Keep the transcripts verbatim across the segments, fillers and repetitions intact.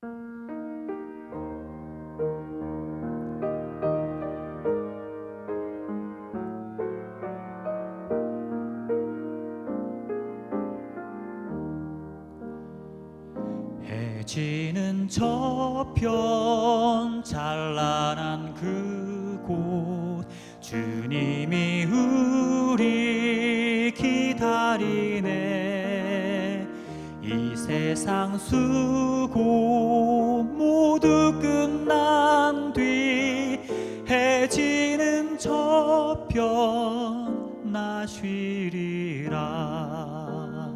해지는 저편 찬란한 그곳, 주님이 우리 기다리네. 이 세상 수고 모두 끝난 뒤 해지는 저편 나 쉬리라.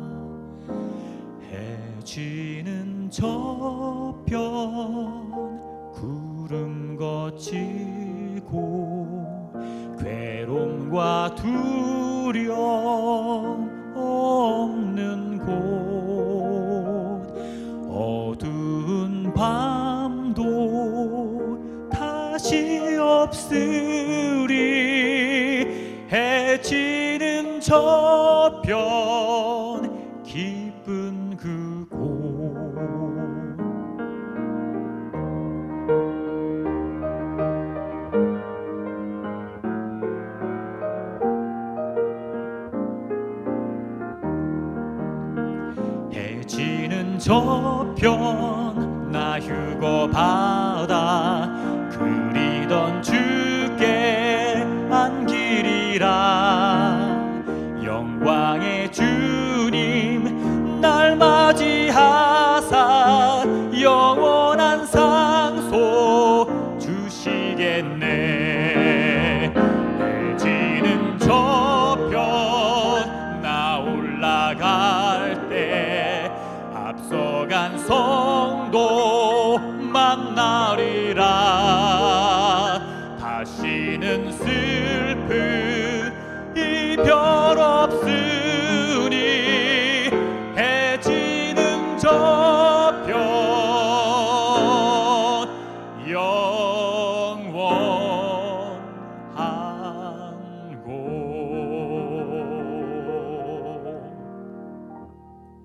해지는 저편 구름 거치고 괴로움과 두려움 없는 곳, 어두운 밤도 다시 없으리. 해지는 저편 기쁜 그곳. 해지는 저편 나 휴거 받아 그리던 주께 안기리라. 영광의 주님 날 맞이하사 영원한 상소 주시겠네. 해지는 저편 나 올라갈 때 앞서간 성도 만나리라. 다시는 슬픈 이별 없으니 해지는 저